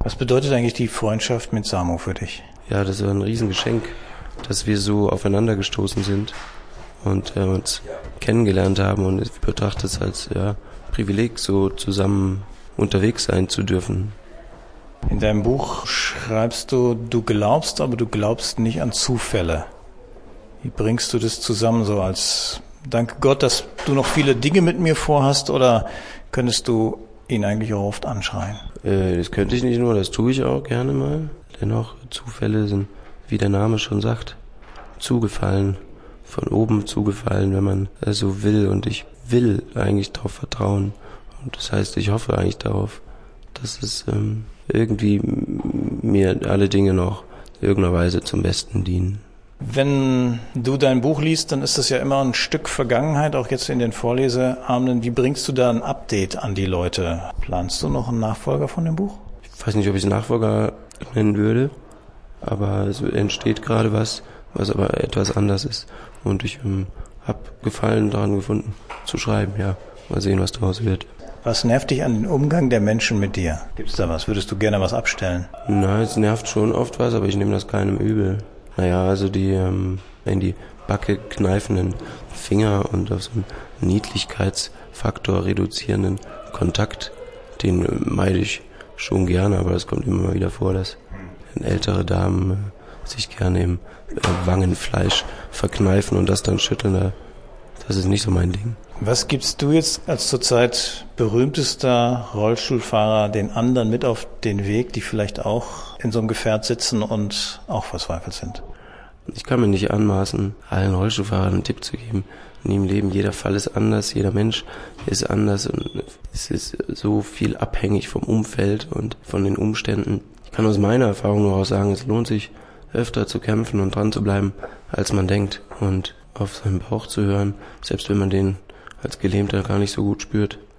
Was bedeutet eigentlich die Freundschaft mit Samo für dich? Ja, das war ein Riesengeschenk, dass wir so aufeinander gestoßen sind und uns kennengelernt haben, und ich betrachte es als Privileg, so zusammen unterwegs sein zu dürfen. In deinem Buch schreibst du, du glaubst, aber du glaubst nicht an Zufälle. Wie bringst du das zusammen, so als danke Gott, dass du noch viele Dinge mit mir vorhast, oder könntest du ihn eigentlich auch oft anschreien? Das könnte ich nicht nur, das tue ich auch gerne mal. Dennoch, Zufälle sind, wie der Name schon sagt, zugefallen, von oben zugefallen, wenn man so will, und ich will eigentlich darauf vertrauen. Und das heißt, ich hoffe eigentlich darauf, dass es irgendwie mir alle Dinge noch in irgendeiner Weise zum Besten dienen. Wenn du dein Buch liest, dann ist das ja immer ein Stück Vergangenheit, auch jetzt in den Vorleseabenden. Wie bringst du da ein Update an die Leute? Planst du noch einen Nachfolger von dem Buch? Ich weiß nicht, ob ich es Nachfolger nennen würde, aber es entsteht gerade was aber etwas anders ist. Und ich habe Gefallen daran gefunden, zu schreiben, ja. Mal sehen, was daraus wird. Was nervt dich an dem Umgang der Menschen mit dir? Gibt's da was? Würdest du gerne was abstellen? Na, es nervt schon oft was, aber ich nehme das keinem übel. Naja, also die in die Backe kneifenden Finger und auf so einen Niedlichkeitsfaktor reduzierenden Kontakt, den meide ich schon gerne, aber das kommt immer mal wieder vor, dass ältere Damen sich gerne im Wangenfleisch verkneifen und das dann schütteln. Das ist nicht so mein Ding. Was gibst du jetzt als zurzeit berühmtester Rollstuhlfahrer den anderen mit auf den Weg, die vielleicht auch in so einem Gefährt sitzen und auch verzweifelt sind? Ich kann mir nicht anmaßen, allen Rollstuhlfahrern einen Tipp zu geben. In ihrem Leben, jeder Fall ist anders, jeder Mensch ist anders, und es ist so viel abhängig vom Umfeld und von den Umständen. Ich kann aus meiner Erfahrung nur auch sagen, es lohnt sich, öfter zu kämpfen und dran zu bleiben, als man denkt, und auf seinen Bauch zu hören, selbst wenn man den als Gelähmter gar nicht so gut spürt.